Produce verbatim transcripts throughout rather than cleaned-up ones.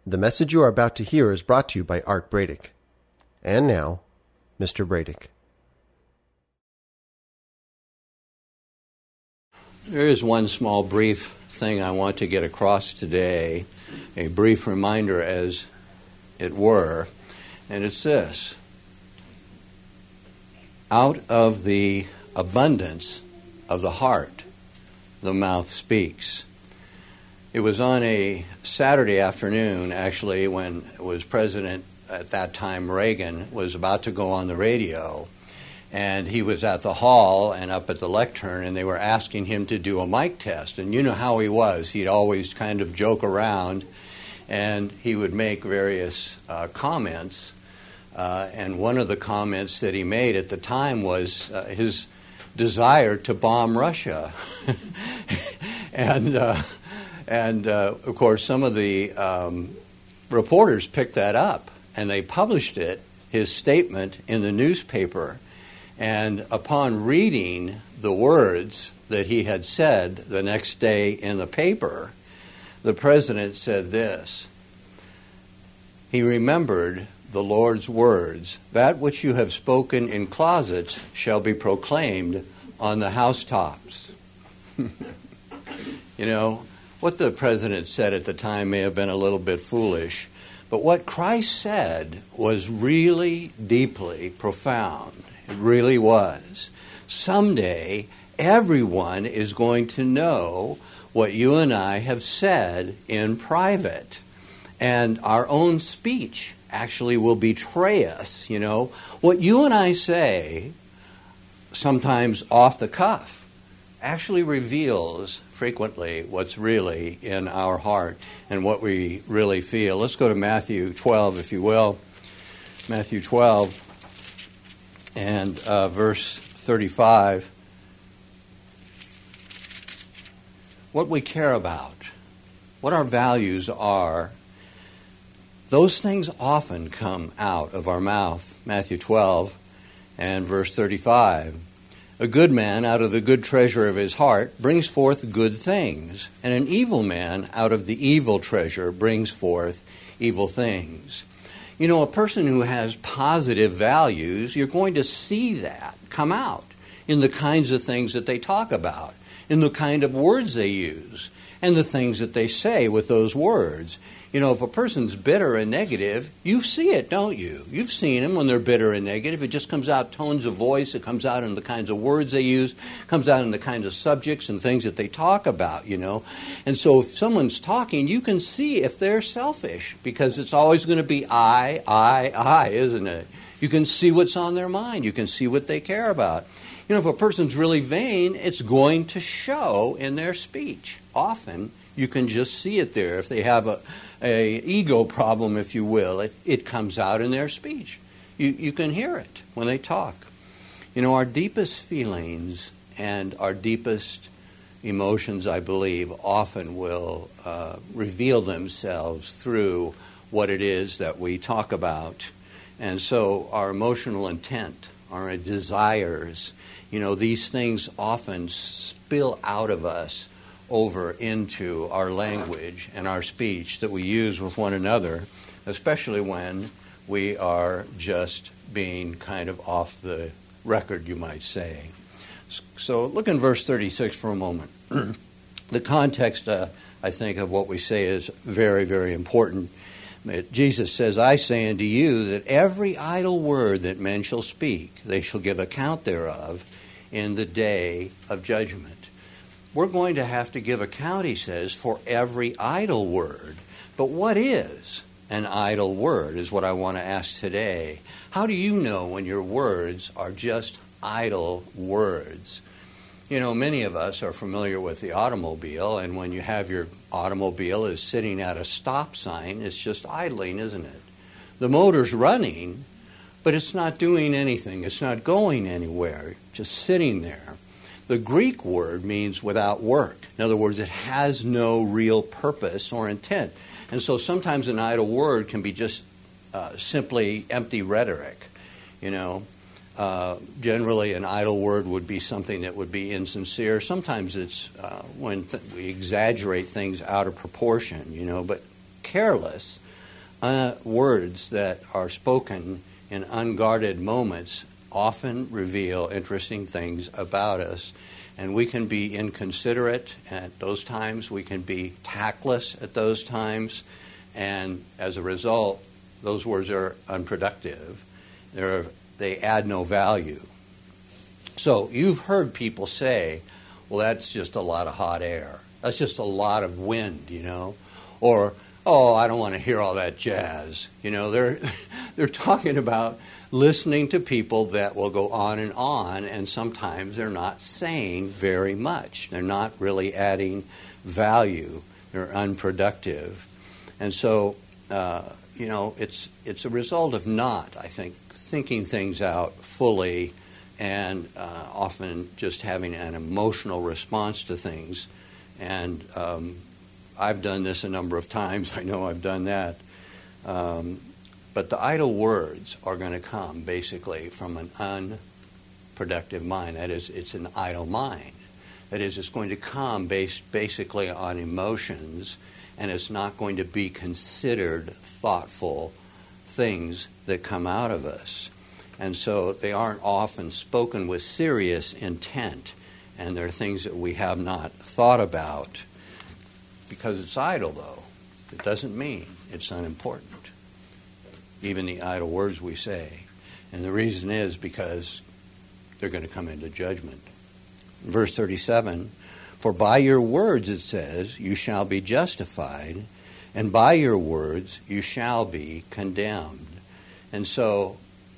The message you are about to hear is brought to you by Art Bradick. And now, Mister Bradick. There is one small brief thing I want to get across today, a brief reminder as it were, and it's this. Out of the abundance of the heart, the mouth speaks. It was on a Saturday afternoon, actually, when it was President at that time, Reagan, was about to go on the radio, and he was at the hall and up at the lectern, and they were asking him to do a mic test. And you know how he was. He'd always kind of joke around, and he would make various uh, comments. Uh, and one of the comments that he made at the time was uh, his desire to bomb Russia. and... Uh, And, uh, of course, some of the um, reporters picked that up, and they published it, his statement, in the newspaper. And upon reading the words that he had said the next day in the paper, the president said this. He remembered the Lord's words, "That which you have spoken in closets shall be proclaimed on the housetops." You know, what the president said at the time may have been a little bit foolish, but what Christ said was really deeply profound. It really was. Someday, everyone is going to know what you and I have said in private, and our own speech actually will betray us, you know. What you and I say, sometimes off the cuff, actually reveals frequently what's really in our heart and what we really feel. Let's go to Matthew twelve, if you will. Matthew twelve and uh, verse thirty-five. What we care about, what our values are, those things often come out of our mouth. Matthew twelve and verse thirty-five. A good man out of the good treasure of his heart brings forth good things, and an evil man out of the evil treasure brings forth evil things. You know, a person who has positive values, you're going to see that come out in the kinds of things that they talk about, in the kind of words they use, and the things that they say with those words. You know, if a person's bitter and negative, you see it, don't you? You've seen them when they're bitter and negative. It just comes out tones of voice. It comes out in the kinds of words they use. It comes out in the kinds of subjects and things that they talk about, you know. And so if someone's talking, you can see if they're selfish, because it's always going to be I, I, I, isn't it? You can see what's on their mind. You can see what they care about. You know, if a person's really vain, it's going to show in their speech. Often, you can just see it there. If they have a, a ego problem, if you will, it, it comes out in their speech. You, you can hear it when they talk. You know, our deepest feelings and our deepest emotions, I believe, often will uh, reveal themselves through what it is that we talk about. And so our emotional intent, our desires, you know, these things often spill out of us over into our language and our speech that we use with one another, especially when we are just being kind of off the record, you might say. So look in verse thirty-six for a moment. The context, uh, I think, of what we say is very, very important. Jesus says, "I say unto you that every idle word that men shall speak, they shall give account thereof in the day of judgment." We're going to have to give account, he says, for every idle word. But what is an idle word is what I want to ask today. How do you know when your words are just idle words? You know, many of us are familiar with the automobile, and when you have your automobile is sitting at a stop sign, it's just idling, isn't it? The motor's running, but it's not doing anything. It's not going anywhere, just sitting there. The Greek word means without work. In other words, it has no real purpose or intent. And so sometimes an idle word can be just uh, simply empty rhetoric, you know. Uh, generally, an idle word would be something that would be insincere. Sometimes it's uh, when th- we exaggerate things out of proportion, you know. But careless, uh, words that are spoken in unguarded moments often reveal interesting things about us. And we can be inconsiderate at those times. We can be tactless at those times. And as a result, those words are unproductive. They're, they add no value. So you've heard people say, well, that's just a lot of hot air. That's just a lot of wind, you know. Or, oh, I don't want to hear all that jazz. You know, they're they're talking about listening to people that will go on and on, and sometimes they're not saying very much. They're not really adding value. They're unproductive. And so, uh, you know, it's it's a result of not, I think, thinking things out fully and uh, often just having an emotional response to things. And um, I've done this a number of times. I know I've done that. Um, but the idle words are going to come basically from an unproductive mind. That is, it's an idle mind. That is, it's going to come based basically on emotions, and it's not going to be considered thoughtful things that come out of us. And so they aren't often spoken with serious intent, and they're things that we have not thought about. Because it's idle, though, it doesn't mean it's unimportant, even the idle words we say. And the reason is because they're going to come into judgment. Verse thirty-seven, for by your words, it says, you shall be justified, and by your words you shall be condemned. And so,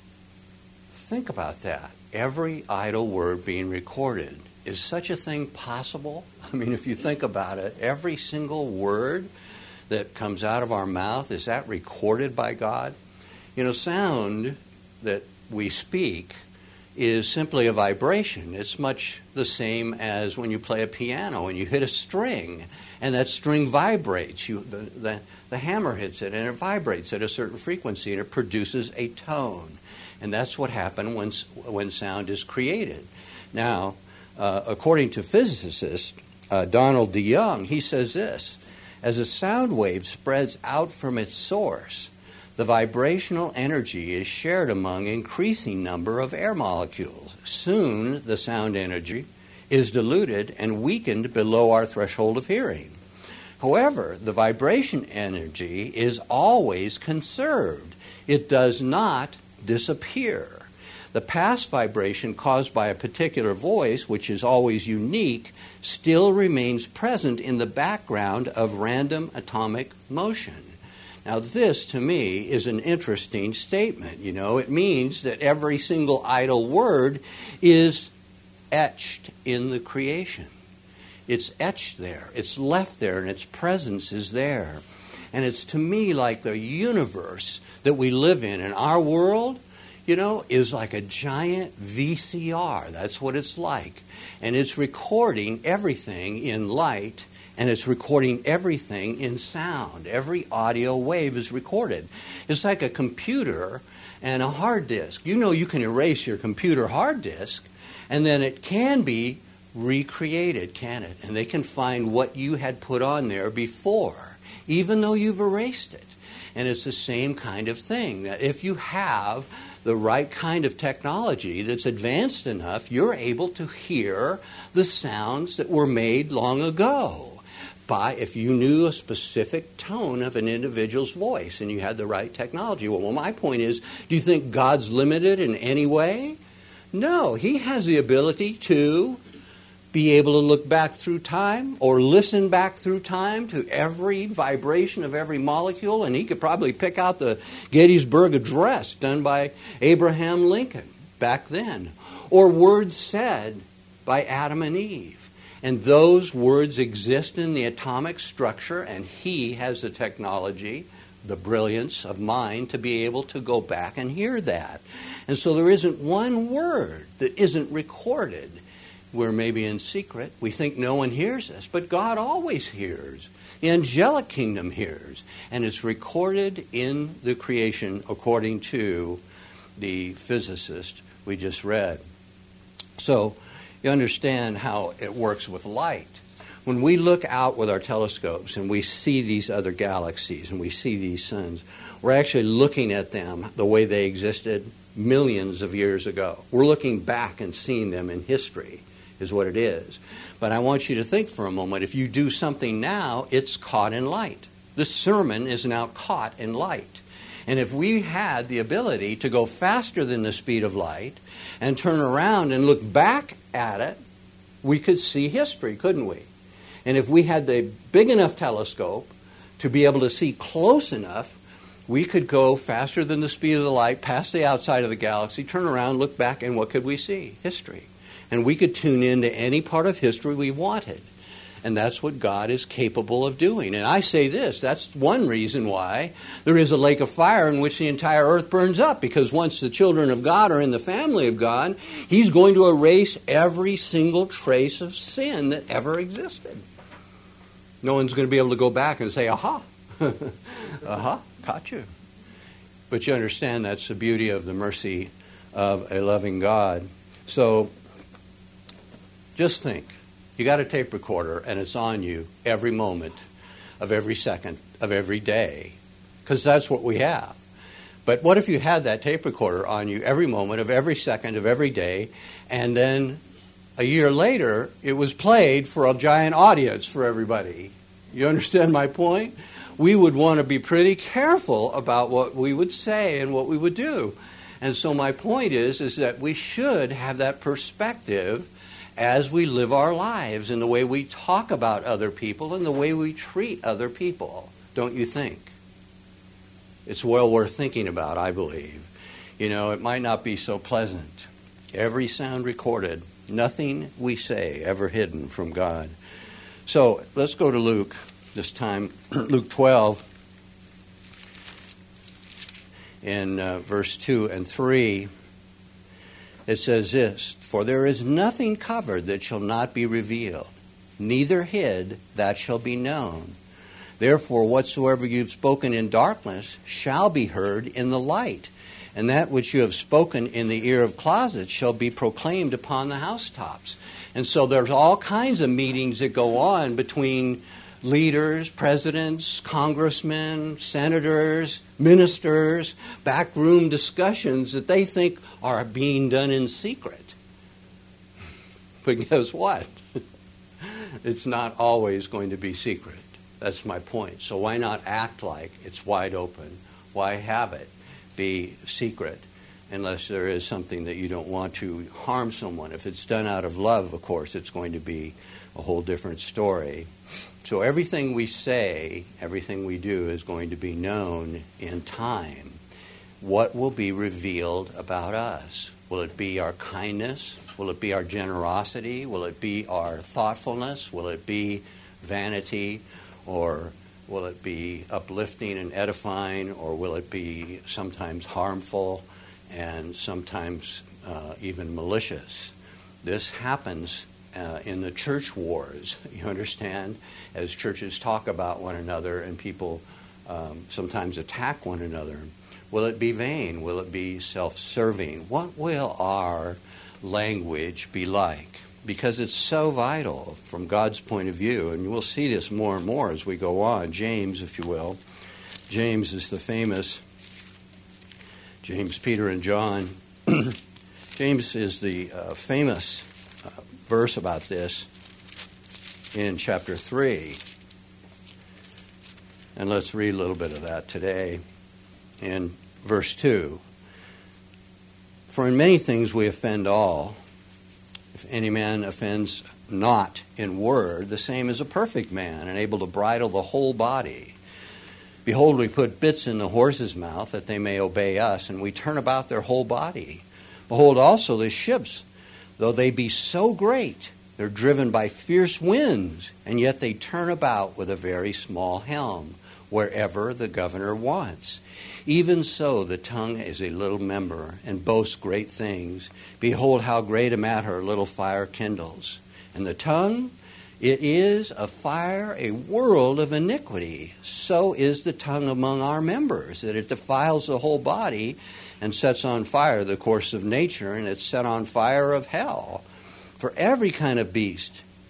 think about that. Every idle word being recorded. Is such a thing possible? I mean, if you think about it, every single word that comes out of our mouth, is that recorded by God? You know, sound that we speak is simply a vibration. It's much the same as when you play a piano and you hit a string, and that string vibrates. You, the, the, the hammer hits it, and it vibrates at a certain frequency, and it produces a tone. And that's what happens when, when sound is created. Now, uh, according to physicist uh, Donald DeYoung, he says this, as a sound wave spreads out from its source, the vibrational energy is shared among an increasing number of air molecules. Soon, the sound energy is diluted and weakened below our threshold of hearing. However, the vibration energy is always conserved. It does not disappear. The past vibration caused by a particular voice, which is always unique, still remains present in the background of random atomic motion. Now, this, to me, is an interesting statement. You know, it means that every single idle word is etched in the creation. It's etched there. It's left there, and its presence is there. And it's, to me, like the universe that we live in. And our world, you know, is like a giant V C R. That's what it's like. And it's recording everything in light, and it's recording everything in sound. Every audio wave is recorded. It's like a computer and a hard disk. You know, you can erase your computer hard disk, and then it can be recreated, can it? And they can find what you had put on there before, even though you've erased it. And it's the same kind of thing, that if you have the right kind of technology that's advanced enough, you're able to hear the sounds that were made long ago. By if you knew a specific tone of an individual's voice and you had the right technology. Well, my point is, do you think God's limited in any way? No, he has the ability to be able to look back through time or listen back through time to every vibration of every molecule, and he could probably pick out the Gettysburg Address done by Abraham Lincoln back then, or words said by Adam and Eve. And those words exist in the atomic structure, and he has the technology, the brilliance of mind to be able to go back and hear that. And so there isn't one word that isn't recorded. We're maybe in secret. We think no one hears us, but God always hears. The angelic kingdom hears. And it's recorded in the creation according to the physicist we just read. So you understand how it works with light. When we look out with our telescopes and we see these other galaxies and we see these suns, we're actually looking at them the way they existed millions of years ago. We're looking back and seeing them in history, is what it is. But I want you to think for a moment, if you do something now, it's caught in light. This sermon is now caught in light. And if we had the ability to go faster than the speed of light and turn around and look back at it, we could see history, couldn't we? And if we had the big enough telescope to be able to see close enough, we could go faster than the speed of the light, past the outside of the galaxy, turn around, look back, and what could we see? History. And we could tune into any part of history we wanted. And that's what God is capable of doing. And I say this, that's one reason why there is a lake of fire in which the entire earth burns up. Because once the children of God are in the family of God, He's going to erase every single trace of sin that ever existed. No one's going to be able to go back and say, aha, aha, caught you. But you understand that's the beauty of the mercy of a loving God. So just think. You got a tape recorder, and it's on you every moment of every second of every day, because that's what we have. But what if you had that tape recorder on you every moment of every second of every day, and then a year later it was played for a giant audience for everybody? You understand my point? We would want to be pretty careful about what we would say and what we would do. And so my point is, is that we should have that perspective as we live our lives in the way we talk about other people and the way we treat other people, don't you think? It's well worth thinking about, I believe. You know, it might not be so pleasant. Every sound recorded, nothing we say ever hidden from God. So let's go to Luke, this time, Luke twelve, in uh, verse two and three. It says this, "For there is nothing covered that shall not be revealed, neither hid that shall be known. Therefore, whatsoever you've spoken in darkness shall be heard in the light, and that which you have spoken in the ear of closets shall be proclaimed upon the housetops." And so there's all kinds of meetings that go on between leaders, presidents, congressmen, senators, ministers, backroom discussions that they think are being done in secret. But guess what? It's not always going to be secret. That's my point. So why not act like it's wide open? Why have it be secret unless there is something that you don't want to harm someone? If it's done out of love, of course, it's going to be a whole different story. So everything we say, everything we do is going to be known in time. What will be revealed about us? Will it be our kindness? Will it be our generosity? Will it be our thoughtfulness? Will it be vanity? Or will it be uplifting and edifying? Or will it be sometimes harmful and sometimes uh, even malicious? This happens Uh, in the church wars, you understand, as churches talk about one another and people um, sometimes attack one another. Will it be vain? Will it be self-serving? What will our language be like? Because it's so vital from God's point of view, and we'll see this more and more as we go on. James, if you will. James is the famous, James, Peter, and John. James is the uh, famous verse about this in chapter three. And let's read a little bit of that today. In verse two, "For in many things we offend all. If any man offends not in word, the same is a perfect man, and able to bridle the whole body. Behold, we put bits in the horse's mouth, that they may obey us, and we turn about their whole body. Behold also the ships, though they be so great, they're driven by fierce winds, and yet they turn about with a very small helm, wherever the governor wants. Even so, the tongue is a little member, and boasts great things. Behold, how great a matter a little fire kindles. And the tongue, it is a fire, a world of iniquity. So is the tongue among our members, that it defiles the whole body, and sets on fire the course of nature, and it's set on fire of hell. For every kind of beast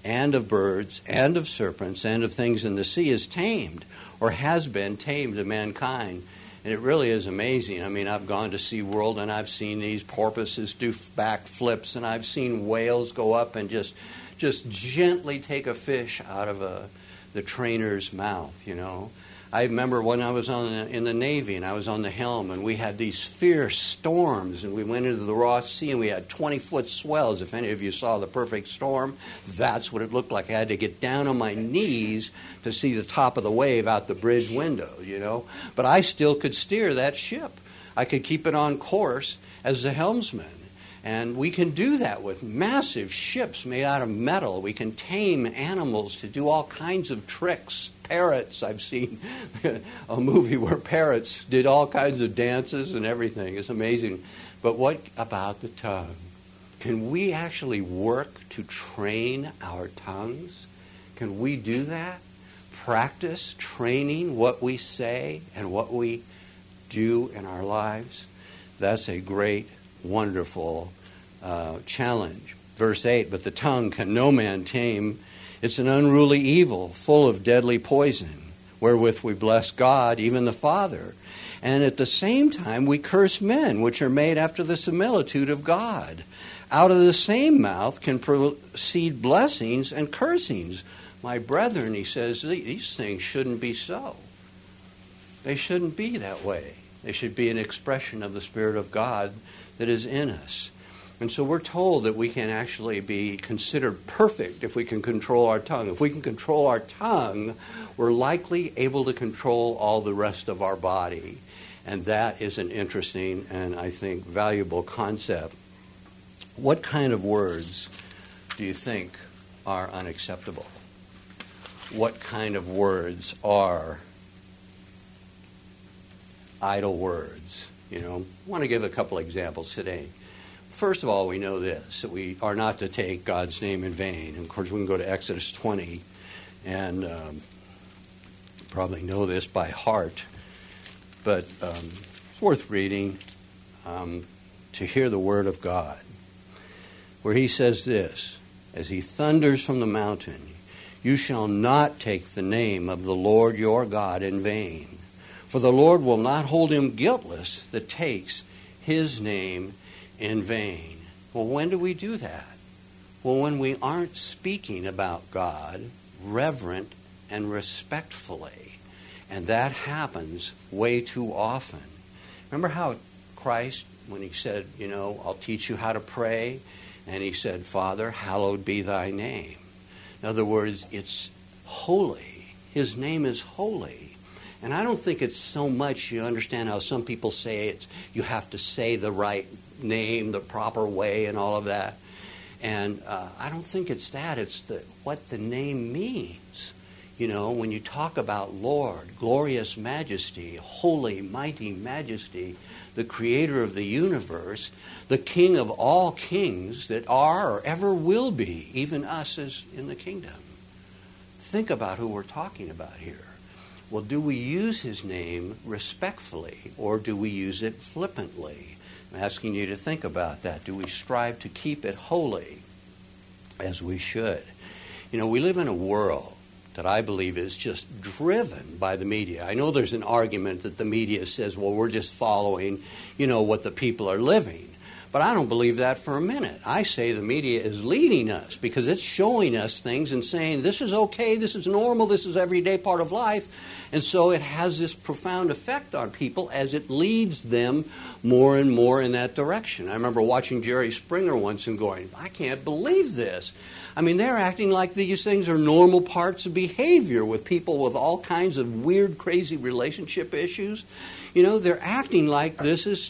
and of birds and of serpents and of things in the sea is tamed or has been tamed to mankind. And it really is amazing. I mean, I've gone to SeaWorld and I've seen these porpoises do backflips, and I've seen whales go up and just just gently take a fish out of a, the trainer's mouth, you know. I remember when I was on the, in the Navy and I was on the helm, and we had these fierce storms, and we went into the Ross Sea and we had twenty-foot swells. If any of you saw The Perfect Storm, that's what it looked like. I had to get down on my knees to see the top of the wave out the bridge window, you know. But I still could steer that ship. I could keep it on course as the helmsman. And we can do that with massive ships made out of metal. We can tame animals to do all kinds of tricks. Parrots, I've seen a movie where parrots did all kinds of dances and everything. It's amazing. But what about the tongue? Can we actually work to train our tongues? Can we do that? Practice training what we say and what we do in our lives? That's a great, wonderful uh, challenge. Verse eight, but the tongue can no man tame. It's an unruly evil, full of deadly poison, wherewith we bless God, even the Father. And at the same time we curse men, which are made after the similitude of God. Out of the same mouth can proceed blessings and cursings. My brethren, he says, these things shouldn't be so. They shouldn't be that way. They should be an expression of the Spirit of God that is in us. And so we're told that we can actually be considered perfect if we can control our tongue. If we can control our tongue, we're likely able to control all the rest of our body. And that is an interesting and, I think, valuable concept. What kind of words do you think are unacceptable? What kind of words are idle words? You know, I want to give a couple examples today. First of all, we know this, that we are not to take God's name in vain. And of course, we can go to Exodus twenty, and um, you probably know this by heart, but um, it's worth reading um, to hear the word of God, where he says this, as he thunders from the mountain, you shall not take the name of the Lord your God in vain, for the Lord will not hold him guiltless that takes his name in vain. Well, when do we do that? Well, when we aren't speaking about God reverent and respectfully. And that happens way too often. Remember how Christ, when he said, you know, I'll teach you how to pray, and he said, Father, hallowed be thy name. In other words, it's holy. His name is holy. And I don't think it's so much, you understand how some people say it, you have to say the right name the proper way and all of that. And uh, I don't think it's that. It's the, what the name means. You know, when you talk about Lord, glorious majesty, holy, mighty majesty, the creator of the universe, the king of all kings that are or ever will be, even us as in the kingdom. Think about who we're talking about here. Well, do we use his name respectfully, or do we use it flippantly? I'm asking you to think about that. Do we strive to keep it holy as we should? You know, we live in a world that I believe is just driven by the media. I know there's an argument that the media says, well, we're just following, you know, what the people are living. But I don't believe that for a minute. I say the media is leading us because it's showing us things and saying this is okay, this is normal, this is everyday part of life. And so it has this profound effect on people as it leads them more and more in that direction. I remember watching Jerry Springer once and going, I can't believe this. I mean, they're acting like these things are normal parts of behavior with people with all kinds of weird, crazy relationship issues. You know, they're acting like this is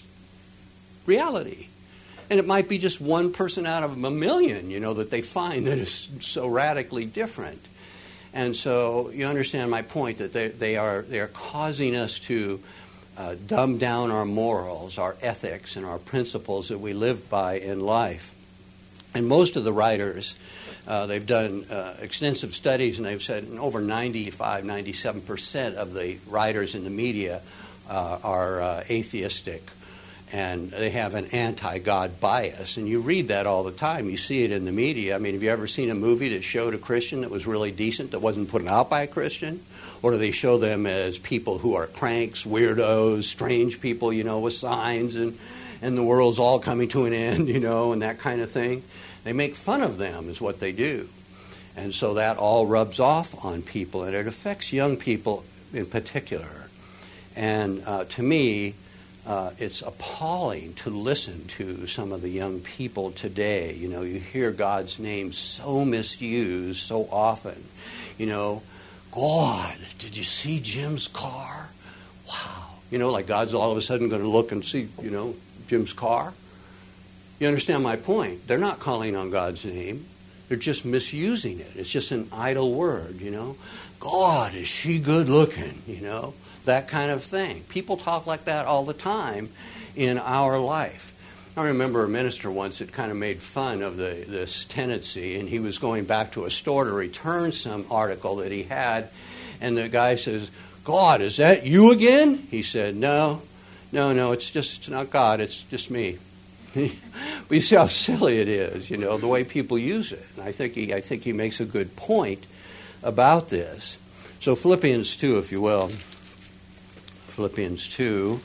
reality. And it might be just one person out of a million, you know, that they find that is so radically different. And so you understand my point that they, they are they are causing us to uh, dumb down our morals, our ethics, and our principles that we live by in life. And most of the writers, uh, they've done uh, extensive studies, and they've said over ninety-five, ninety-seven percent of the writers in the media uh, are uh, atheistic. and they have an anti-God bias. And you read that all the time. You see it in the media. I mean, have you ever seen a movie that showed a Christian that was really decent, that wasn't put out by a Christian? Or do they show them as people who are cranks, weirdos, strange people, you know, with signs, and, and the world's all coming to an end, you know, and that kind of thing? They make fun of them is what they do. And so that all rubs off on people, and it affects young people in particular. And uh, to me, uh, it's appalling to listen to some of the young people today. You know, you hear God's name so misused so often. You know, God, did you see Jim's car? Wow. You know, like God's all of a sudden going to look and see, you know, Jim's car. You understand my point? They're not calling on God's name. They're just misusing it. It's just an idle word, you know. God, is she good looking, you know? That kind of thing. People talk like that all the time in our life. I remember a minister once that kind of made fun of the, this tendency, and he was going back to a store to return some article that he had, and the guy says, God, is that you again? He said, no, no, no, it's just it's not God, it's just me. But you see how silly it is, you know, the way people use it. And I think he, I think he makes a good point about this. So Philippians two, if you will. Philippians two.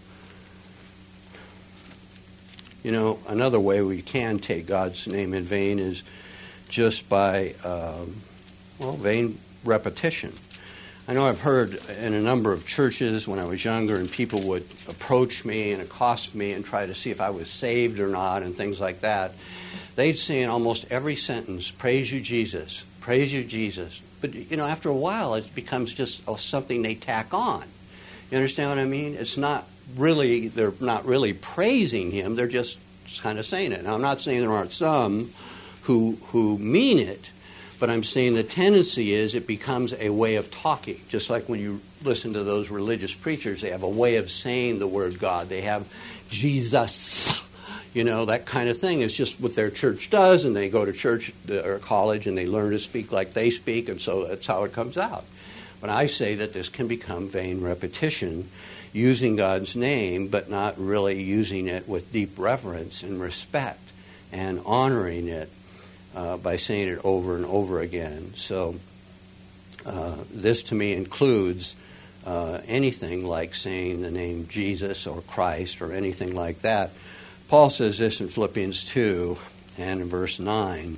You know, another way we can take God's name in vain is just by, um, well, vain repetition. I know I've heard in a number of churches when I was younger, and people would approach me and accost me and try to see if I was saved or not and things like that. They'd say in almost every sentence, praise you, Jesus, praise you, Jesus. But, you know, after a while, it becomes just oh, something they tack on. You understand what I mean? It's not really, they're not really praising him. They're just kind of saying it. Now, I'm not saying there aren't some who who mean it, but I'm saying the tendency is it becomes a way of talking. Just like when you listen to those religious preachers, they have a way of saying the word God. They have Jesus, you know, that kind of thing. It's just what their church does, and they go to church or college and they learn to speak like they speak, and so that's how it comes out. But I say that this can become vain repetition, using God's name, but not really using it with deep reverence and respect and honoring it uh, by saying it over and over again. So uh, this to me includes uh, anything like saying the name Jesus or Christ or anything like that. Paul says this in Philippians two and in verse nine.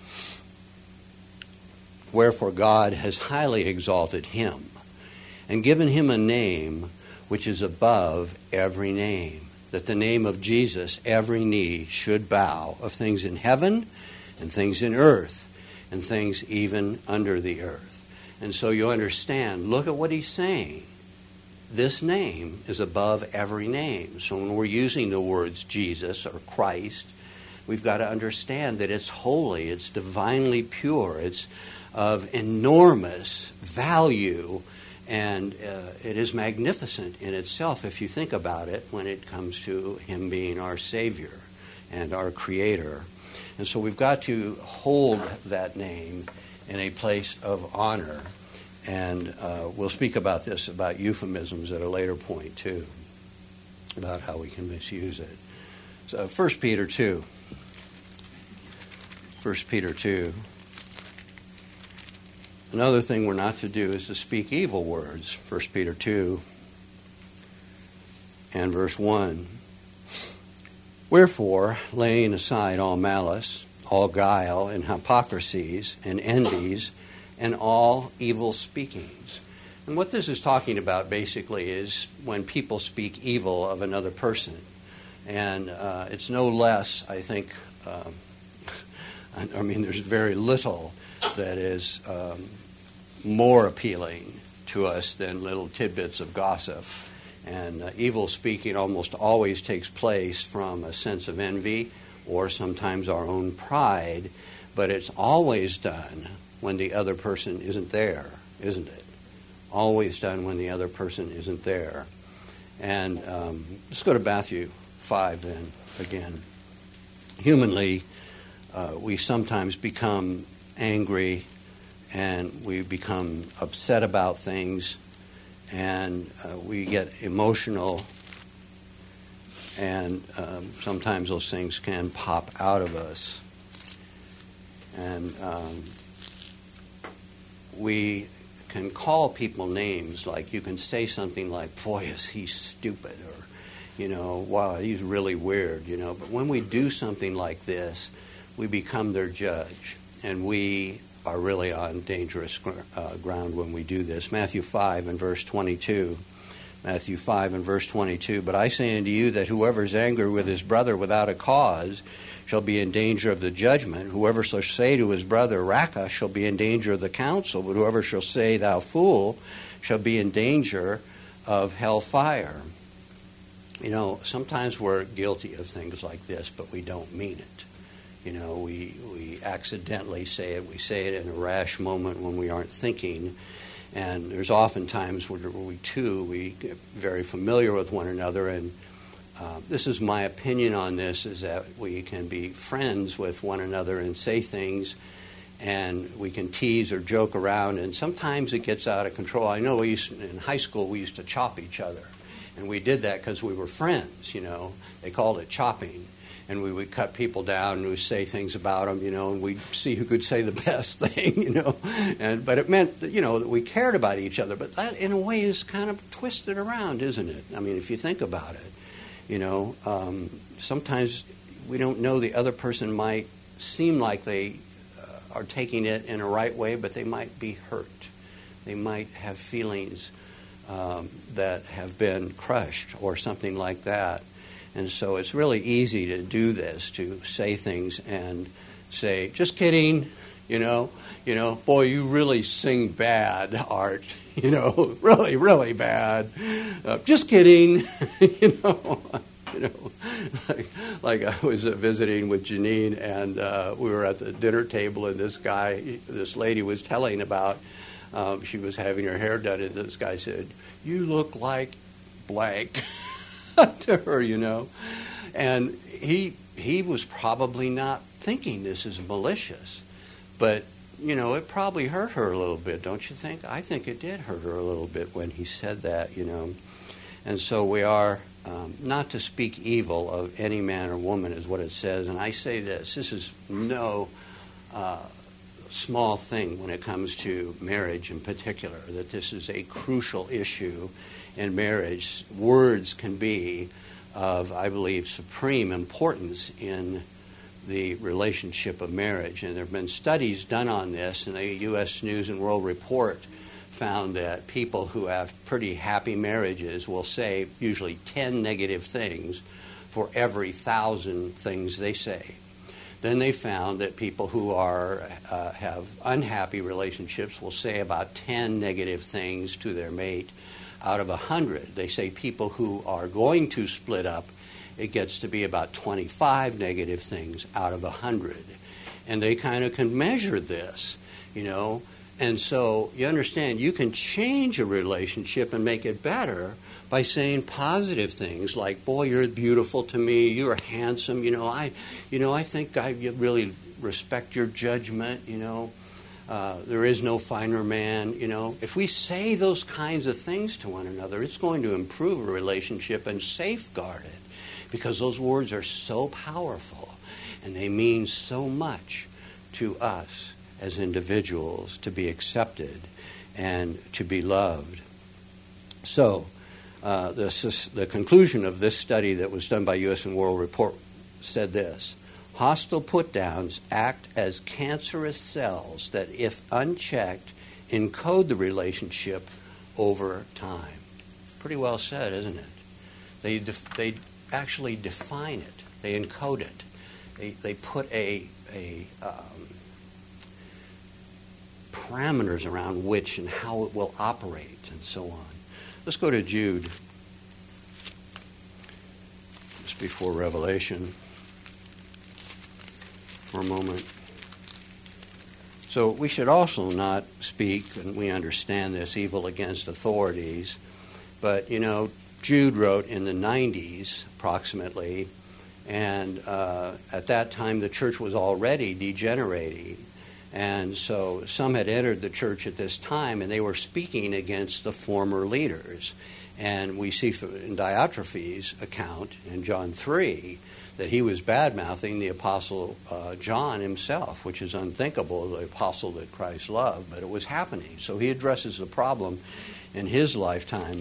Wherefore God has highly exalted him and given him a name which is above every name, that the name of Jesus every knee should bow, of things in heaven and things in earth and things even under the earth. And so you understand, look at what he's saying. This name is above every name. So when we're using the words Jesus or Christ, we've got to understand that it's holy, it's divinely pure, it's of enormous value, and uh, it is magnificent in itself if you think about it when it comes to him being our Savior and our Creator. And so we've got to hold that name in a place of honor. And uh, we'll speak about this, about euphemisms at a later point too, about how we can misuse it. So First Peter two. First Peter two. Another thing we're not to do is to speak evil words. First Peter two and verse one. Wherefore, laying aside all malice, all guile, and hypocrisies, and envies, and all evil speakings. And what this is talking about basically is when people speak evil of another person. And uh, it's no less, I think, um, I mean, there's very little that is um, more appealing to us than little tidbits of gossip. And uh, evil speaking almost always takes place from a sense of envy or sometimes our own pride, but it's always done when the other person isn't there, isn't it? Always done when the other person isn't there. And um, let's go to Matthew five then, again. Humanly, uh, we sometimes become angry and we become upset about things, and uh, we get emotional, And um, sometimes those things can pop out of us. And um, we can call people names, like you can say something like, boy, is he stupid, or, you know, wow, he's really weird, you know. But when we do something like this, we become their judge, and we are really on dangerous gr- uh, ground when we do this. Matthew five and verse twenty-two. Matthew five and verse twenty-two, but I say unto you that whoever is angry with his brother without a cause shall be in danger of the judgment. Whoever shall say to his brother, Raca, shall be in danger of the council, but whoever shall say, thou fool, shall be in danger of hell fire. You know, sometimes we're guilty of things like this, but we don't mean it. You know, we, we accidentally say it. We say it in a rash moment when we aren't thinking. And there's often times where we, too, we get very familiar with one another. And uh, this is my opinion on this, is that we can be friends with one another and say things, and we can tease or joke around. And sometimes it gets out of control. I know we used, in high school we used to chop each other. And we did that because we were friends, you know. They called it chopping. And we would cut people down and we'd say things about them, you know, and we'd see who could say the best thing, you know. And but it meant, that, you know, that we cared about each other. But that, in a way, is kind of twisted around, isn't it? I mean, if you think about it, you know, um, sometimes we don't know the other person might seem like they uh, are taking it in a right way, but they might be hurt. They might have feelings um, that have been crushed or something like that. And so it's really easy to do this, to say things and say, just kidding, you know, you know, boy, you really sing bad, Art, you know, really, really bad. Uh, just kidding, you know, you know, like, like I was uh, visiting with Janine, and uh, we were at the dinner table, and this guy, this lady was telling about, um, she was having her hair done, and this guy said, you look like blank. To her, you know, and he he was probably not thinking this is malicious, but you know, it probably hurt her a little bit, don't you think? I think it did hurt her a little bit when he said that, you know. And so we are um, not to speak evil of any man or woman, is what it says. And I say this: this is no uh, small thing when it comes to marriage in particular. That this is a crucial issue. In marriage, words can be of, I believe, supreme importance in the relationship of marriage. And there have been studies done on this, and the U S News and World Report found that people who have pretty happy marriages will say usually ten negative things for every thousand things they say. Then they found that people who are uh, have unhappy relationships will say about ten negative things to their mate out of a hundred. They say people who are going to split up, it gets to be about twenty-five negative things out of a hundred. And they kind of can measure this, you know. And so you understand, you can change a relationship and make it better by saying positive things like, boy, you're beautiful to me, you're handsome, you know, I you know, I think I really respect your judgment, you know. Uh, there is no finer man, you know. If we say those kinds of things to one another, it's going to improve a relationship and safeguard it, because those words are so powerful and they mean so much to us as individuals to be accepted and to be loved. So uh, the, the conclusion of this study that was done by U S and World Report said this: hostile put-downs act as cancerous cells that, if unchecked, encode the relationship over time. Pretty well said, isn't it? They def- they actually define it. They encode it. They they put a a um, parameters around which and how it will operate and so on. Let's go to Jude, just before Revelation, for a moment. So we should also not speak, and we understand this, evil against authorities. But, you know, Jude wrote in the nineties, approximately, and uh, at that time the church was already degenerating. And so some had entered the church at this time, and they were speaking against the former leaders. And we see in Diotrephes' account in John three that he was bad-mouthing the Apostle uh, John himself, which is unthinkable, the apostle that Christ loved, but it was happening. So he addresses the problem in his lifetime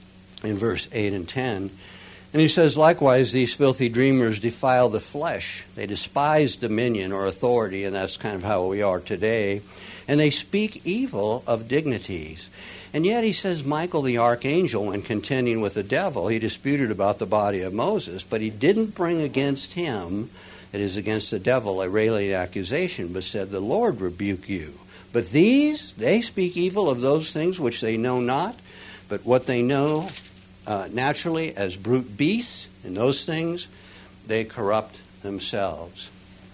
in verse eight and ten. And he says, likewise, these filthy dreamers defile the flesh. They despise dominion or authority, and that's kind of how we are today. And they speak evil of dignities. And yet he says Michael the archangel, when contending with the devil, he disputed about the body of Moses, but he didn't bring against him, that is, against the devil, a railing accusation, but said, the Lord rebuke you. But these, they speak evil of those things which they know not, but what they know uh, naturally as brute beasts, and those things, they corrupt themselves.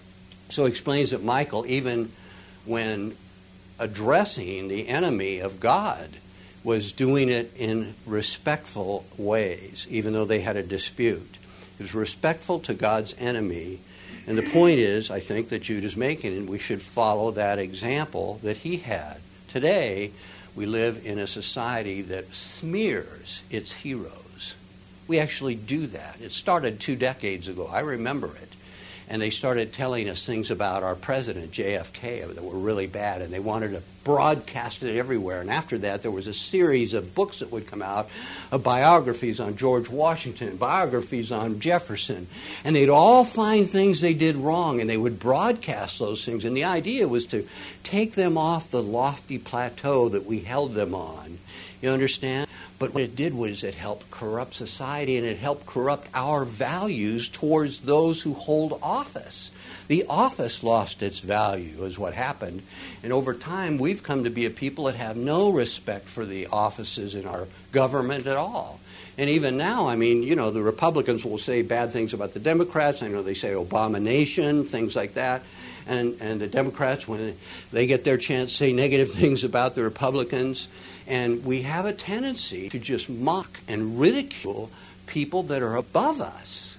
So he explains that Michael, even when addressing the enemy of God, was doing it in respectful ways, even though they had a dispute. He was respectful to God's enemy. And the point is, I think, that Jude is making, and we should follow that example that he had. Today, we live in a society that smears its heroes. We actually do that. It started two decades ago. I remember it. And they started telling us things about our president, J F K, that were really bad, and they wanted to broadcast it everywhere. And after that, there was a series of books that would come out of biographies on George Washington, biographies on Jefferson, and they'd all find things they did wrong, and they would broadcast those things. And the idea was to take them off the lofty plateau that we held them on. You understand? But what it did was it helped corrupt society, and it helped corrupt our values towards those who hold office. The office lost its value is what happened. And over time, we've come to be a people that have no respect for the offices in our government at all. And even now, I mean, you know, the Republicans will say bad things about the Democrats. I know they say abomination, things like that. And, and the Democrats, when they get their chance, say negative things about the Republicans. And we have a tendency to just mock and ridicule people that are above us.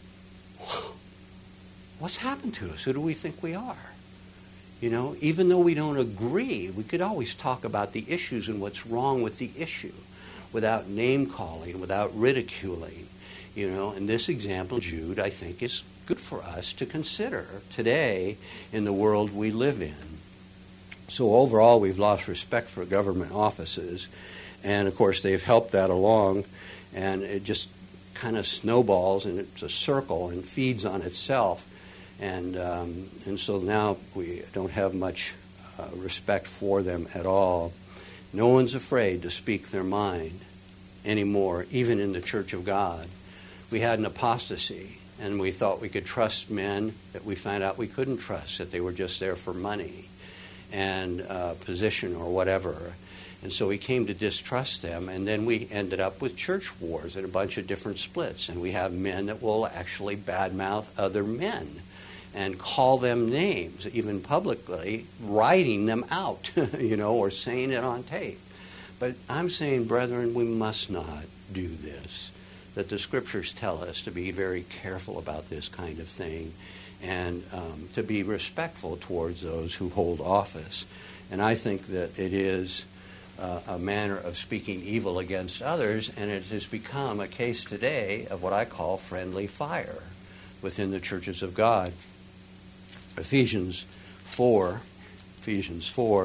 What's happened to us? Who do we think we are? You know, even though we don't agree, we could always talk about the issues and what's wrong with the issue without name-calling, without ridiculing. You know, and this example, Jude, I think is good for us to consider today in the world we live in. So overall, we've lost respect for government offices, and of course, they've helped that along, and it just kind of snowballs, and it's a circle and feeds on itself, and um, and so now we don't have much uh, respect for them at all. No one's afraid to speak their mind anymore, even in the Church of God. We had an apostasy, and we thought we could trust men that we found out we couldn't trust, that they were just there for money and uh, position or whatever. And so we came to distrust them, and then we ended up with church wars and a bunch of different splits. And we have men that will actually badmouth other men and call them names, even publicly, writing them out, you know, or saying it on tape. But I'm saying, brethren, we must not do this, that the Scriptures tell us to be very careful about this kind of thing, and um, to be respectful towards those who hold office. And I think that it is uh, a manner of speaking evil against others, and it has become a case today of what I call friendly fire within the churches of God. Ephesians four, Ephesians four,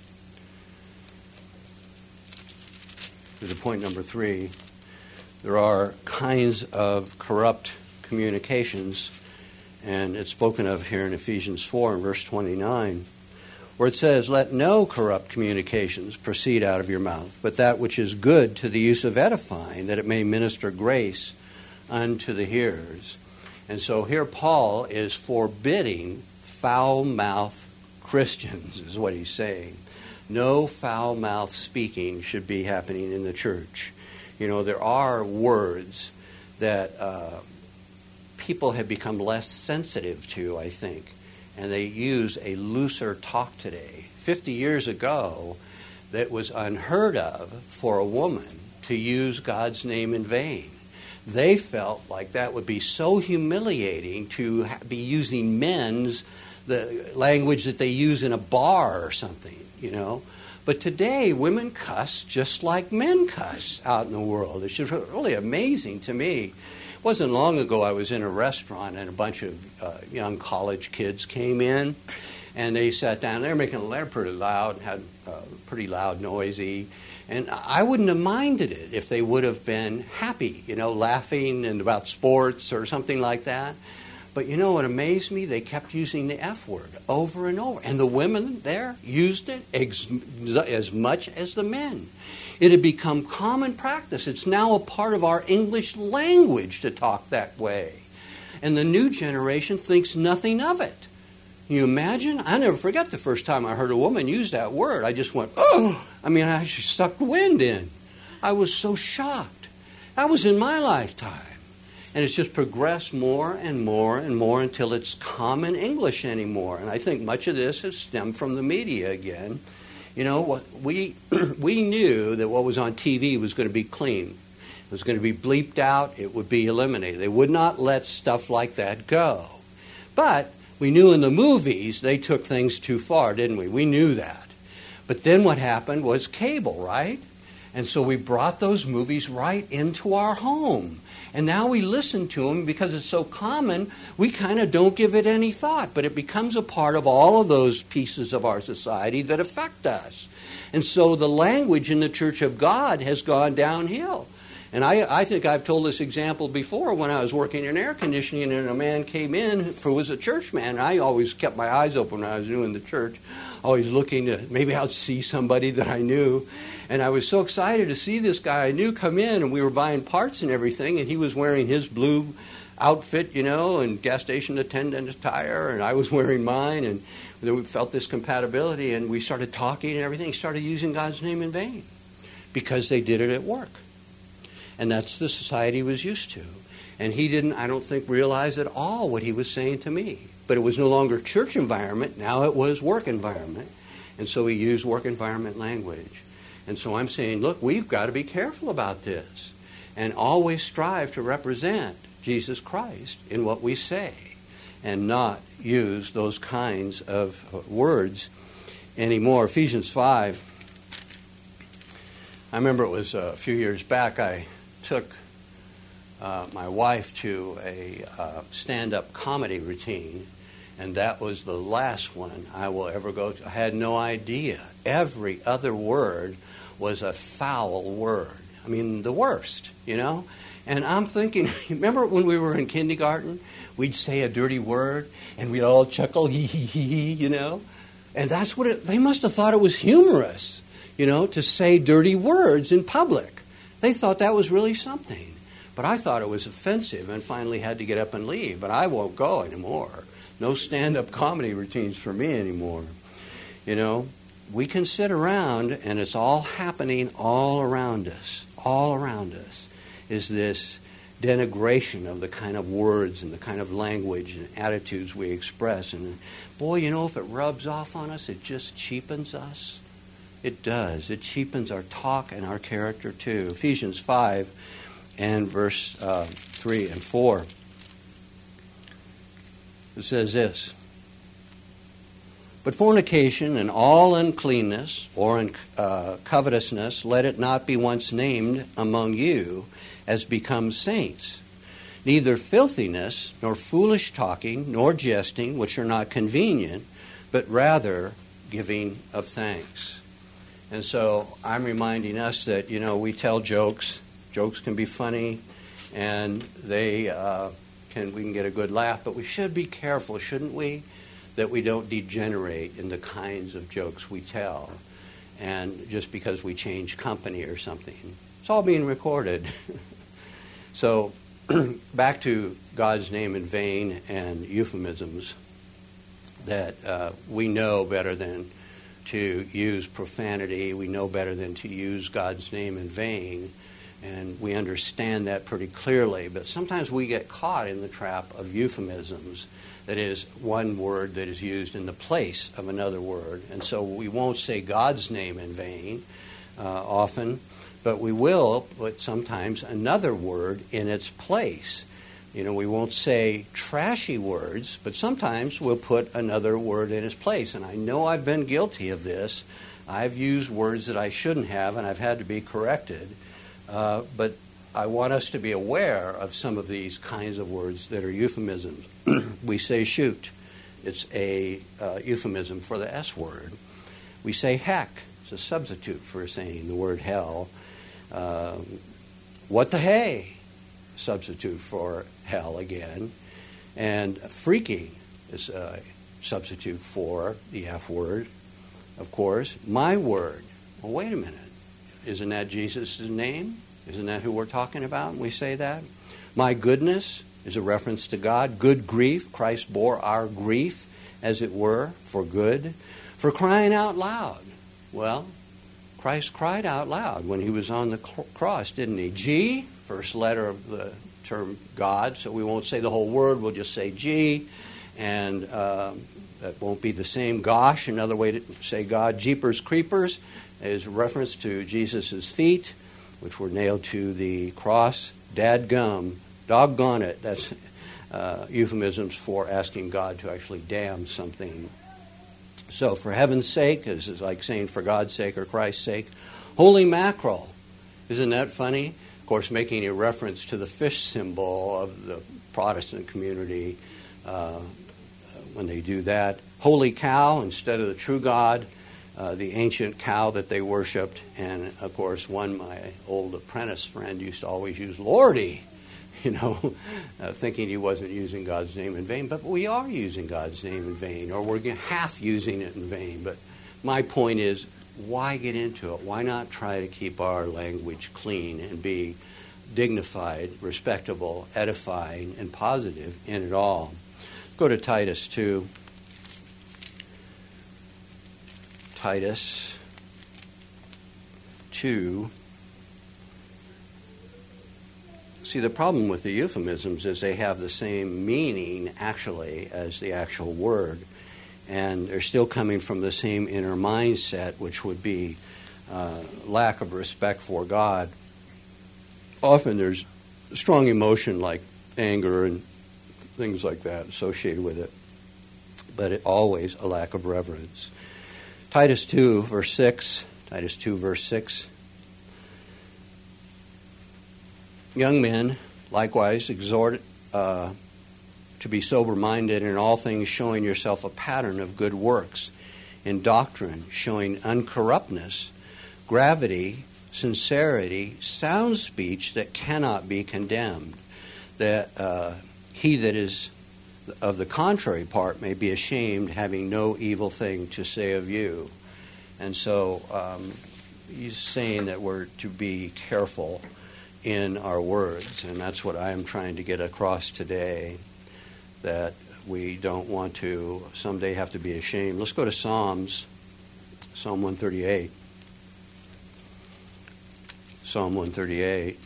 to the point number three, there are kinds of corrupt communications, and it's spoken of here in Ephesians four in verse twenty-nine, where it says, "Let no corrupt communications proceed out of your mouth, but that which is good to the use of edifying, that it may minister grace unto the hearers." And so here Paul is forbidding foul-mouthed Christians, is what he's saying. No foul-mouthed speaking should be happening in the church. You know, there are words that uh, people have become less sensitive to, I think, and they use a looser talk today. Fifty years ago, that was unheard of for a woman to use God's name in vain. They felt like that would be so humiliating to ha- be using men's the language that they use in a bar or something, you know. But today, women cuss just like men cuss out in the world. It's just really amazing to me. It wasn't long ago I was in a restaurant and a bunch of uh, young college kids came in, and they sat down. They were making they're pretty loud, had uh, pretty loud, noisy. And I wouldn't have minded it if they would have been happy, you know, laughing and about sports or something like that. But you know what amazed me? They kept using the F word over and over. And the women there used it ex- as much as the men. It had become common practice. It's now a part of our English language to talk that way. And the new generation thinks nothing of it. Can you imagine? I never forget the first time I heard a woman use that word. I just went, oh! I mean, I just sucked wind in. I was so shocked. That was in my lifetime. And it's just progressed more and more and more until it's common English anymore. And I think much of this has stemmed from the media again. You know, what we we knew that what was on T V was going to be clean. It was going to be bleeped out. It would be eliminated. They would not let stuff like that go. But we knew in the movies they took things too far, didn't we? We knew that. But then what happened was cable, right? And so we brought those movies right into our home. And now we listen to them because it's so common, we kind of don't give it any thought. But it becomes a part of all of those pieces of our society that affect us. And so the language in the Church of God has gone downhill. And I, I think I've told this example before when I was working in air conditioning and a man came in who was a church man. I always kept my eyes open when I was doing the church, always looking to maybe I'd see somebody that I knew. And I was so excited to see this guy I knew come in, and we were buying parts and everything, and he was wearing his blue outfit, you know, and gas station attendant attire, and I was wearing mine, and then we felt this compatibility, and we started talking and everything. He started using God's name in vain because they did it at work. And that's the society he was used to. And he didn't, I don't think, realize at all what he was saying to me. But it was no longer church environment. Now it was work environment. And so he used work environment language. And so I'm saying, look, we've got to be careful about this and always strive to represent Jesus Christ in what we say and not use those kinds of words anymore. Ephesians five, I remember it was a few years back, I took uh, my wife to a uh, stand-up comedy routine, and that was the last one I will ever go to. I had no idea. Every other word was a foul word. I mean, the worst, you know? And I'm thinking, remember when we were in kindergarten? We'd say a dirty word, and we'd all chuckle, hee hee hee hee, you know? And that's what it, they must have thought it was humorous, you know, to say dirty words in public. They thought that was really something. But I thought it was offensive and finally had to get up and leave. But I won't go anymore. No stand-up comedy routines for me anymore. You know, we can sit around and it's all happening all around us. All around us is this denigration of the kind of words and the kind of language and attitudes we express. And boy, you know, if it rubs off on us, it just cheapens us. It does. It cheapens our talk and our character too. Ephesians five and verse uh, three and four. It says this. But fornication and all uncleanness or in, uh, covetousness, let it not be once named among you as becomes saints. Neither filthiness, nor foolish talking, nor jesting, which are not convenient, but rather giving of thanks. And so I'm reminding us that, you know, we tell jokes. Jokes can be funny, and they uh, can we can get a good laugh. But we should be careful, shouldn't we, that we don't degenerate in the kinds of jokes we tell, and just because we change company or something. It's all being recorded. So back to God's name in vain and euphemisms that uh, we know better than to use profanity. We know better than to use God's name in vain, and we understand that pretty clearly. But sometimes we get caught in the trap of euphemisms, that is, one word that is used in the place of another word. And so we won't say God's name in vain uh, often, but we will put sometimes another word in its place. You know, we won't say trashy words, but sometimes we'll put another word in its place. And I know I've been guilty of this. I've used words that I shouldn't have, and I've had to be corrected. Uh, but I want us to be aware of some of these kinds of words that are euphemisms. We say shoot. It's a uh, euphemism for the S word. We say heck. It's a substitute for saying the word hell. Uh, what the hey? Substitute for hell again. And freaking is a substitute for the F word, of course. My word. Well, wait a minute. Isn't that Jesus' name? Isn't that who we're talking about when we say that? My goodness is a reference to God. Good grief. Christ bore our grief, as it were, for good. For crying out loud. Well, Christ cried out loud when he was on the cross, didn't he? G, first letter of the term God, so we won't say the whole word, we'll just say G, and uh, that won't be the same. Gosh, another way to say God. Jeepers Creepers is a reference to Jesus' feet, which were nailed to the cross. Dadgum, doggone it, that's uh, euphemisms for asking God to actually damn something. So for heaven's sake is like saying for God's sake or Christ's sake. Holy mackerel, isn't that funny? Of course, making a reference to the fish symbol of the Protestant community uh, when they do that. Holy cow instead of the true God, uh, the ancient cow that they worshipped. And, of course, one, my old apprentice friend used to always use Lordy, you know, uh, thinking he wasn't using God's name in vain. But we are using God's name in vain, or we're half using it in vain. But my point is, why get into it? Why not try to keep our language clean and be dignified, respectable, edifying, and positive in it all? Let's go to Titus two. Titus two. See, the problem with the euphemisms is they have the same meaning, actually, as the actual word. And they're still coming from the same inner mindset, which would be uh, lack of respect for God. Often there's strong emotion like anger and things like that associated with it, but it, always a lack of reverence. Titus two, verse six. Titus two, verse six. Young men, likewise, exhort uh, to be sober-minded, in all things showing yourself a pattern of good works, in doctrine showing uncorruptness, gravity, sincerity, sound speech that cannot be condemned, that uh, he that is of the contrary part may be ashamed, having no evil thing to say of you. And so um, he's saying that we're to be careful in our words, and that's what I am trying to get across today, that we don't want to someday have to be ashamed. Let's go to Psalms, Psalm one thirty-eight. Psalm one thirty-eight.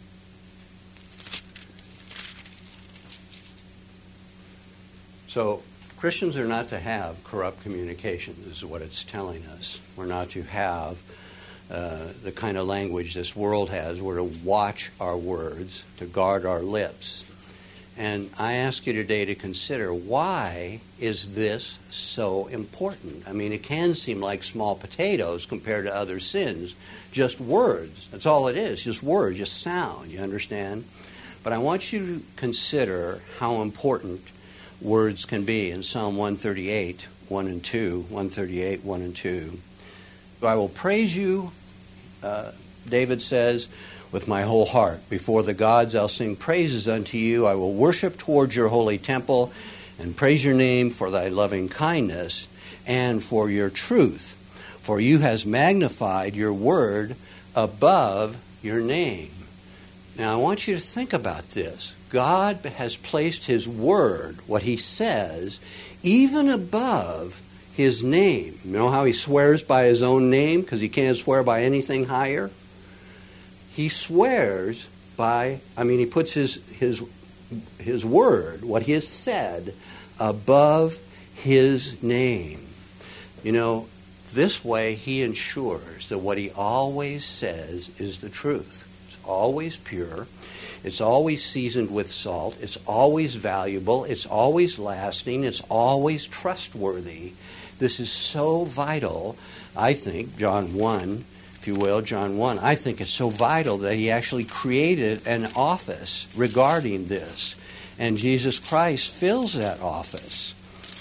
So Christians are not to have corrupt communications, is what it's telling us. We're not to have uh, the kind of language this world has. We're to watch our words, to guard our lips. And I ask you today to consider, why is this so important? I mean, it can seem like small potatoes compared to other sins. Just words. That's all it is. Just words, just sound. You understand? But I want you to consider how important words can be. In Psalm one thirty-eight, one and two, one thirty-eight, one and two. I will praise you, uh, David says, with my whole heart. Before the gods I'll sing praises unto you. I will worship towards your holy temple and praise your name for thy loving kindness and for your truth. For you has magnified your word above your name. Now I want you to think about this. God has placed his word, what he says, even above his name. You know how he swears by his own name because he can't swear by anything higher? He swears by, I mean, he puts his his his word, what he has said, above his name. You know, this way he ensures that what he always says is the truth. always pure. It's always seasoned with salt. It's always valuable. It's always lasting. It's always trustworthy. This is so vital, I think, John one, if you will, John one, I think it's so vital that he actually created an office regarding this. And Jesus Christ fills that office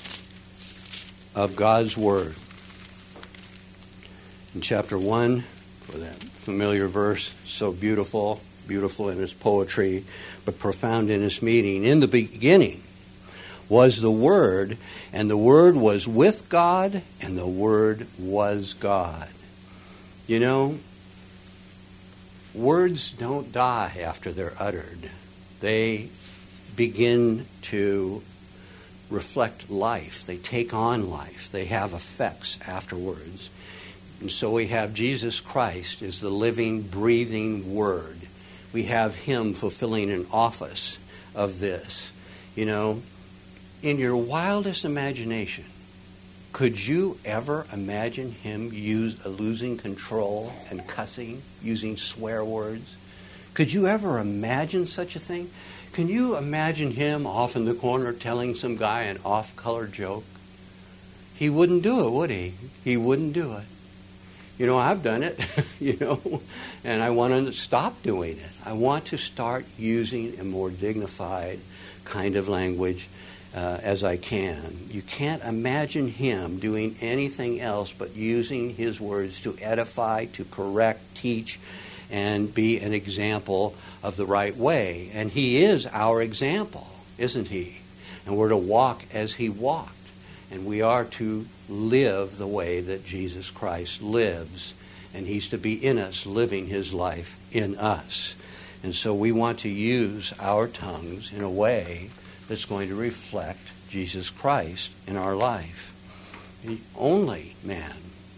of God's Word. In chapter one, for that familiar verse, so beautiful, beautiful in its poetry, but profound in its meaning. In the beginning was the Word, and the Word was with God, and the Word was God. You know, words don't die after they're uttered. They begin to reflect life. They take on life. They have effects afterwards. And so we have Jesus Christ as the living, breathing Word. We have Him fulfilling an office of this. You know, in your wildest imagination, could you ever imagine Him use, losing control and cussing, using swear words? Could you ever imagine such a thing? Can you imagine Him off in the corner telling some guy an off-color joke? He wouldn't do it, would he? He wouldn't do it. You know, I've done it, you know, and I want to stop doing it. I want to start using a more dignified kind of language uh, as I can. You can't imagine Him doing anything else but using His words to edify, to correct, teach, and be an example of the right way. And He is our example, isn't He? And we're to walk as He walked. And we are to live the way that Jesus Christ lives. And He's to be in us, living His life in us. And so we want to use our tongues in a way that's going to reflect Jesus Christ in our life. The only man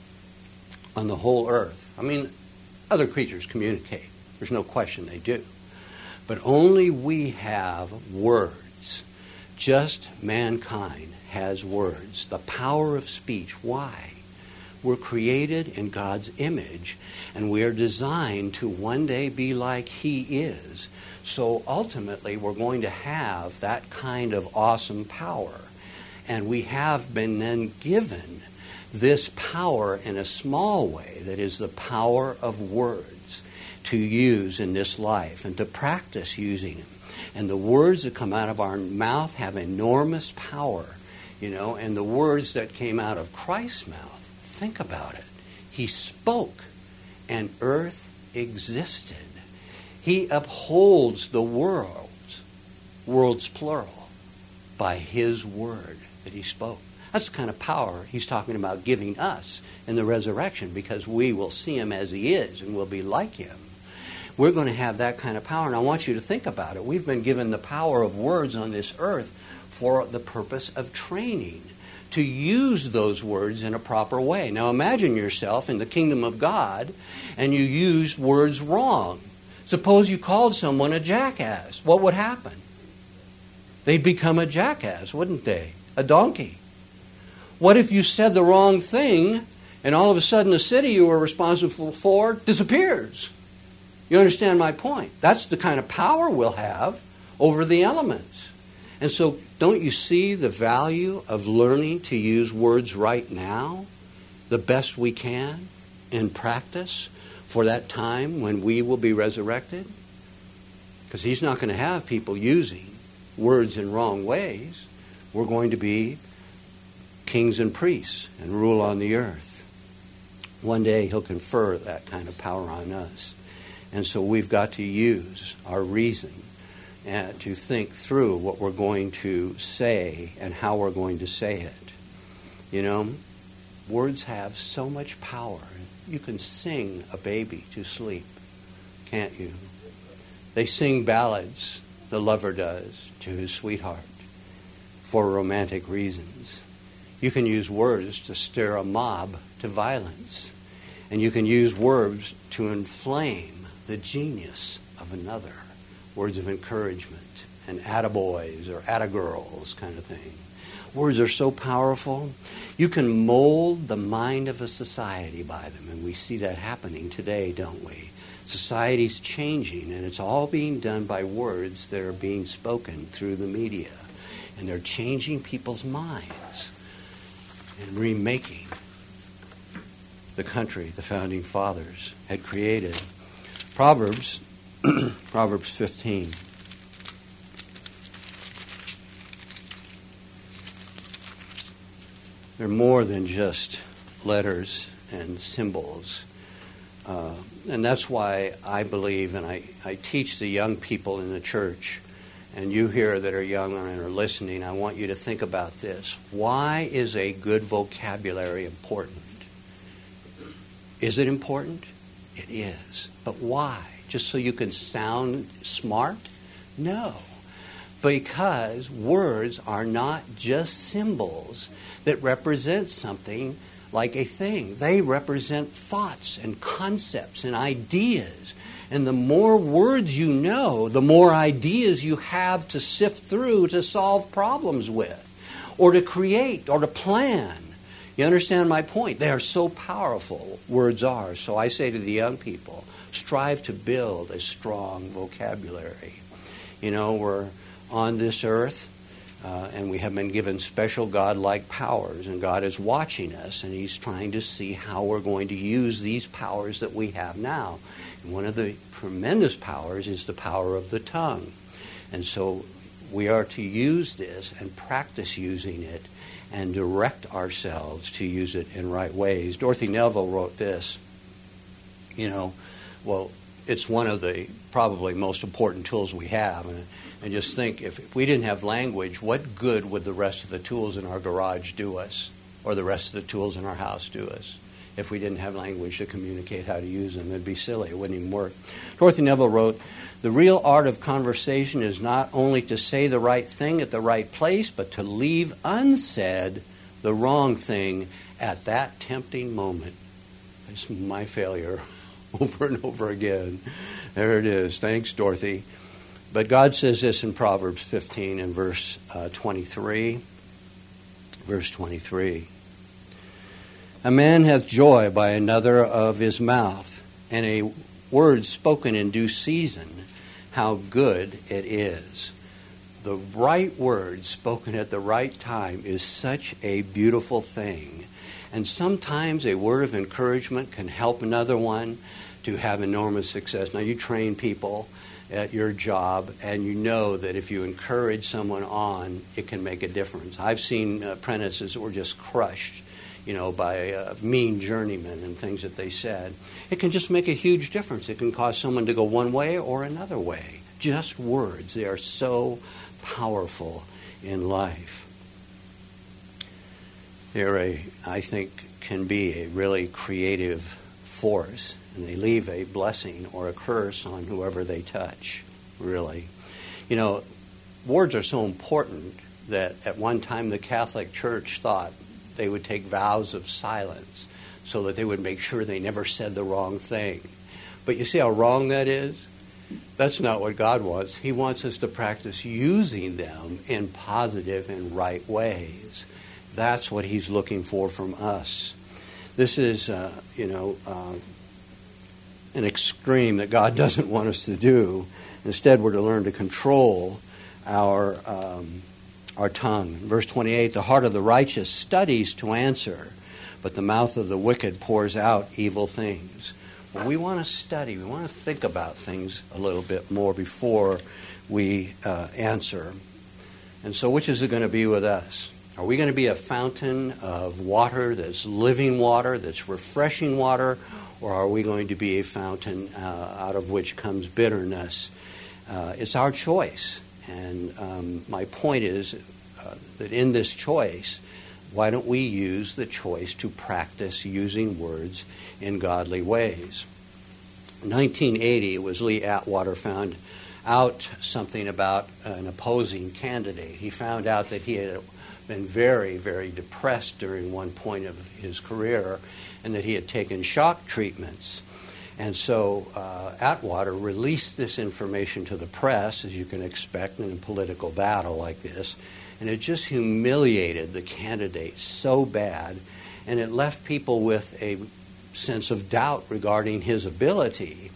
on the whole earth, I mean, other creatures communicate. There's no question they do. But only we have words. Just mankind has words. The power of speech. Why? We're created in God's image, and we are designed to one day be like He is. So ultimately, we're going to have that kind of awesome power. And we have been then given this power in a small way, that is the power of words, to use in this life and to practice using them. And the words that come out of our mouth have enormous power, you know, and the words that came out of Christ's mouth, think about it. He spoke and earth existed. He upholds the worlds, worlds plural, by His word that He spoke. That's the kind of power He's talking about giving us in the resurrection, because we will see Him as He is and will be like Him. We're going to have that kind of power, and I want you to think about it. We've been given the power of words on this earth for the purpose of training, to use those words in a proper way. Now imagine yourself in the kingdom of God, and you used words wrong. Suppose you called someone a jackass. What would happen? They'd become a jackass, wouldn't they? A donkey. What if you said the wrong thing, and all of a sudden the city you were responsible for disappears? You understand my point? That's the kind of power we'll have over the elements. And so don't you see the value of learning to use words right now, the best we can, in practice for that time when we will be resurrected? Because He's not going to have people using words in wrong ways. We're going to be kings and priests and rule on the earth. One day He'll confer that kind of power on us. And so we've got to use our reason and to think through what we're going to say and how we're going to say it. You know, words have so much power. You can sing a baby to sleep, can't you? They sing ballads, the lover does, to his sweetheart for romantic reasons. You can use words to stir a mob to violence. And you can use words to inflame the genius of another. Words of encouragement and attaboys or attagirls kind of thing. Words are so powerful. You can mold the mind of a society by them, and we see that happening today, don't we? Society's changing, and it's all being done by words that are being spoken through the media. And they're changing people's minds and remaking the country the founding fathers had created. Proverbs, Proverbs fifteen. They're more than just letters and symbols. Uh, and that's why I believe, and I, I teach the young people in the church, and you here that are young and are listening, I want you to think about this. Why is a good vocabulary important? Is it important? It is. But why? Just so you can sound smart? No. Because words are not just symbols that represent something like a thing. They represent thoughts and concepts and ideas. And the more words you know, the more ideas you have to sift through to solve problems with, or to create, or to plan. You understand my point? They are so powerful, words are. So I say to the young people, strive to build a strong vocabulary. You know, we're on this earth, uh, and we have been given special God-like powers, and God is watching us, and He's trying to see how we're going to use these powers that we have now. And one of the tremendous powers is the power of the tongue. And so we are to use this and practice using it and direct ourselves to use it in right ways. Dorothy Neville wrote this, you know, well, it's one of the probably most important tools we have. And, and just think, if, if we didn't have language, what good would the rest of the tools in our garage do us, or the rest of the tools in our house do us? If we didn't have language to communicate how to use them, it'd be silly. It wouldn't even work. Dorothy Neville wrote, "The real art of conversation is not only to say the right thing at the right place, but to leave unsaid the wrong thing at that tempting moment." It's my failure over and over again. There it is. Thanks, Dorothy. But God says this in Proverbs fifteen and verse uh, twenty-three. Verse twenty-three. "A man hath joy by another of his mouth, and a word spoken in due season, how good it is." The right word spoken at the right time is such a beautiful thing. And sometimes a word of encouragement can help another one to have enormous success. Now, you train people at your job, and you know that if you encourage someone on, it can make a difference. I've seen apprentices that were just crushed, you know, by uh, mean journeymen and things that they said. It can just make a huge difference. It can cause someone to go one way or another way. Just words. They are so powerful in life. They're a, I think, can be a really creative force, and they leave a blessing or a curse on whoever they touch, really. You know, words are so important that at one time the Catholic Church thought they would take vows of silence so that they would make sure they never said the wrong thing. But you see how wrong that is? That's not what God wants. He wants us to practice using them in positive and right ways. That's what He's looking for from us. This is, uh, you know, uh, an extreme that God doesn't want us to do. Instead, we're to learn to control our um, our tongue. Verse twenty-eight, "The heart of the righteous studies to answer, but the mouth of the wicked pours out evil things." Well, we want to study. We want to think about things a little bit more before we uh, answer. And so which is it going to be with us? Are we going to be a fountain of water that's living water, that's refreshing water, or are we going to be a fountain uh, out of which comes bitterness? Uh, it's our choice. And um, my point is uh, that in this choice, why don't we use the choice to practice using words in godly ways? In nineteen eighty, it was Lee Atwater found out something about an opposing candidate. He found out that he had been very, very depressed during one point of his career, and that he had taken shock treatments. And so uh, Atwater released this information to the press, as you can expect in a political battle like this, and it just humiliated the candidate so bad, and it left people with a sense of doubt regarding his ability.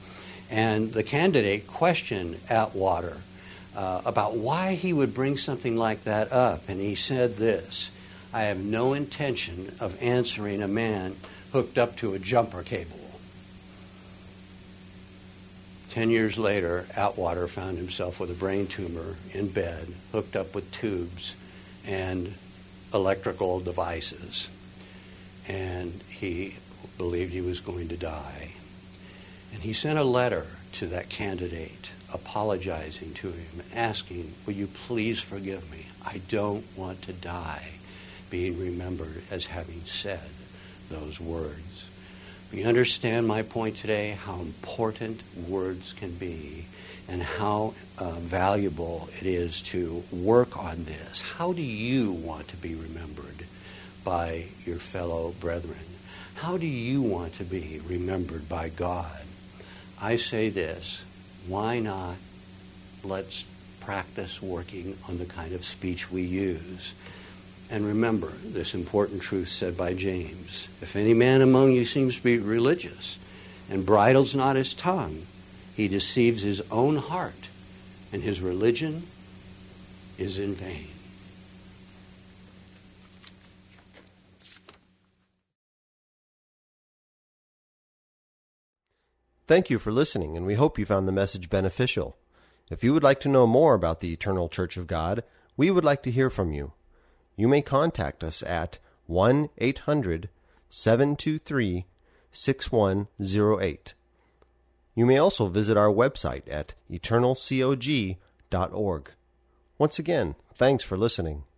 And the candidate questioned Atwater uh, about why he would bring something like that up. And he said this, "I have no intention of answering a man hooked up to a jumper cable." Ten years later, Atwater found himself with a brain tumor in bed, hooked up with tubes and electrical devices. And he believed he was going to die. And he sent a letter to that candidate apologizing to him and asking, "Will you please forgive me? I don't want to die being remembered as having said those words." You understand my point today, how important words can be and how uh, valuable it is to work on this. How do you want to be remembered by your fellow brethren? How do you want to be remembered by God? I say this, why not let's practice working on the kind of speech we use? And remember this important truth said by James, "If any man among you seems to be religious and bridles not his tongue, he deceives his own heart, and his religion is in vain." Thank you for listening, and we hope you found the message beneficial. If you would like to know more about the Eternal Church of God, we would like to hear from you. You may contact us at one eight hundred seven two three six one zero eight. You may also visit our website at eternal cog dot org. Once again, thanks for listening.